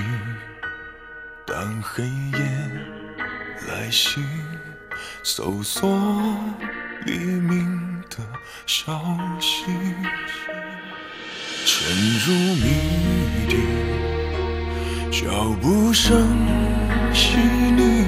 当黑夜来袭，搜索黎明的消息，沉入谜底，脚步声细腻，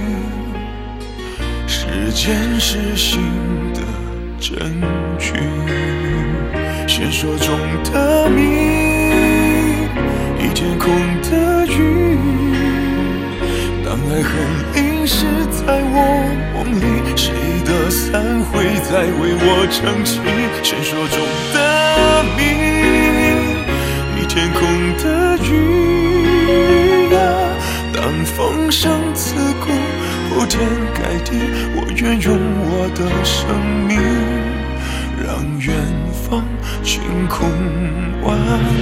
时间是新的证据，线索中的谜，一天空的雨，当爱恨淋湿在我梦里，谁的伞会再为我撑起线索中的谜，一天空的雨啊，当风声刺骨铺天盖地，我愿用我的生命让远方晴空万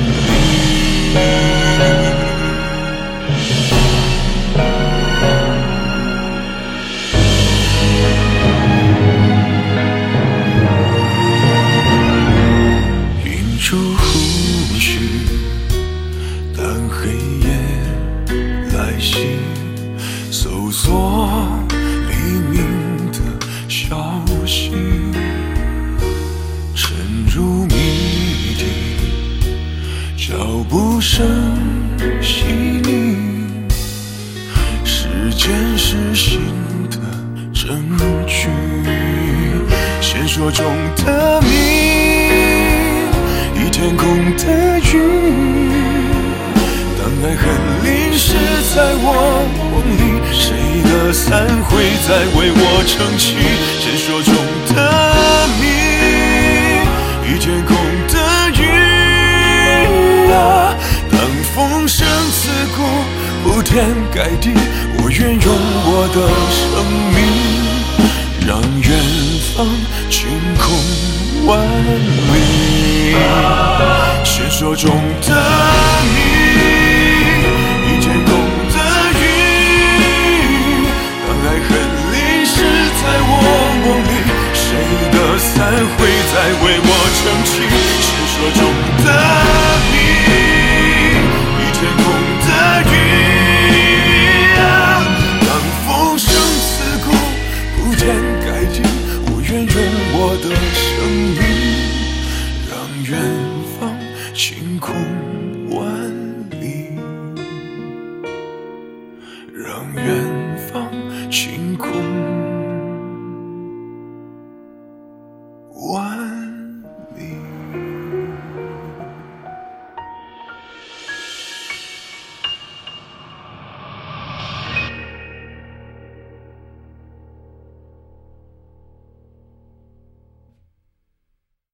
里。屏住呼吸，当黑夜来袭，搜索黎明的消息，沉入谜底，脚步声细腻，时间是新的证据，线索中的谜，一天空的雨，当爱恨淋湿在我梦里，谁的伞会再为我撑起线索中的谜，一天空的雨啊，当风声刺骨铺天盖地，我愿用我的生命让远方晴空万里，线索中的谜，一天空的雨，当爱恨淋湿在我梦里，谁的伞会再为我撑起线索中的谜，一天空的雨啊，当风声刺骨铺天盖地，我愿用我的生命让远方晴空万里，让远